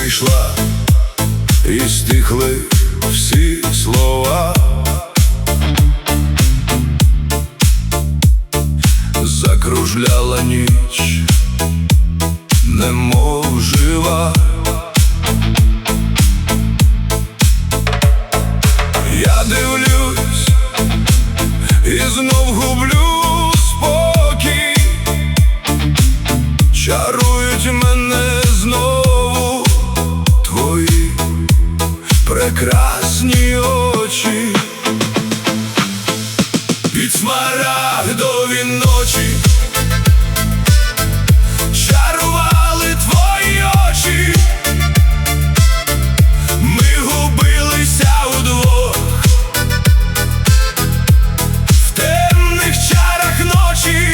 прийшла, і стихли всі слова. Закружляла ніч, немов жива. Я дивлюсь і знов гублю спокій. Чарують мене знову твої прекрасні очі. Під смарагдові ночі чарували твої очі. Ми губилися удвох в темних чарах ночі.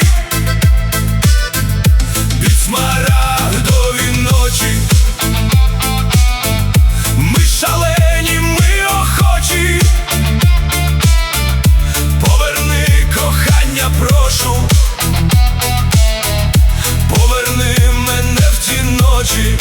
Під смарагдові ночі ми шалені, ми охочі. Поверни кохання, прошу, поверни мене в ті ночі.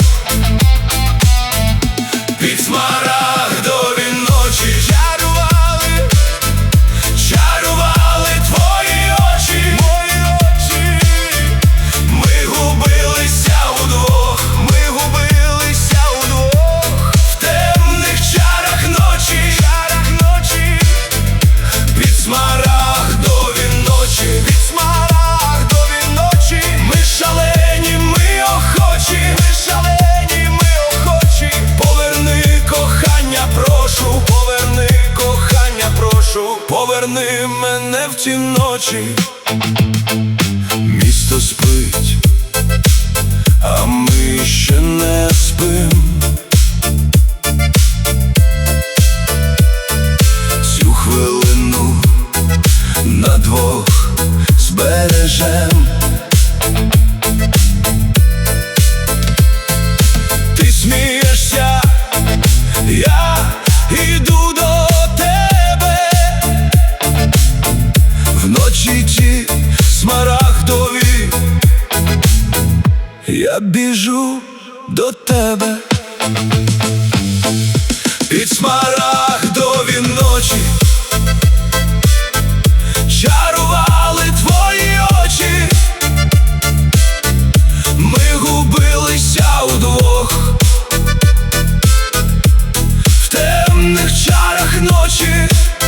Під смарагдові ночі чарували, чарували твої очі, мої очі. Ми губилися удвох, ми губилися удвох в темних чарах ночі, чарах ночі. Під смарагдові ночі, під смарагдові ночі ми шалені, ми охочі, ми шалені, ми охочі. Поверни кохання, прошу, поверни кохання, прошу, поверни мене в ті ночі. Місто спить, а ми ще не спим. Цю хвилину на двох збережем. Ти смієшся, я іду до тебе. Вночі ті смарагдові, я біжу до тебе. Під смарагдові ночі чарували твої очі. Ми губилися удвох в темних чарах ночі.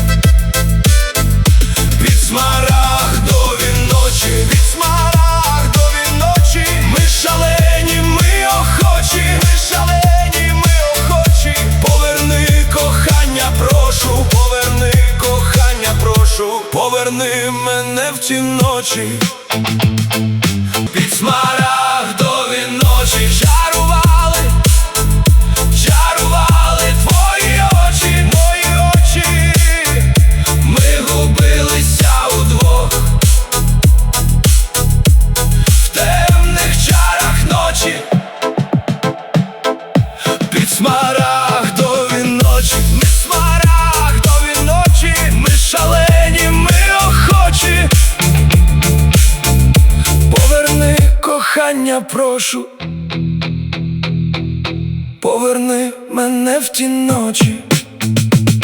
Під смарагдові ночі, під смарагдові ночі ми шалені, ми охочі, ми шалені, ми охочі. Поверни кохання, прошу, поверни кохання, прошу, поверни мене в ті ночі. Під смарагдові ночі чарували, чарували твої очі, мої очі. Ми губилися удвох в темних чарах ночі. Під смарагдові ночі, ми смарагдові ночі, ми шалені, ми охочі. Поверни кохання, прошу, поверни мене в ті ночі.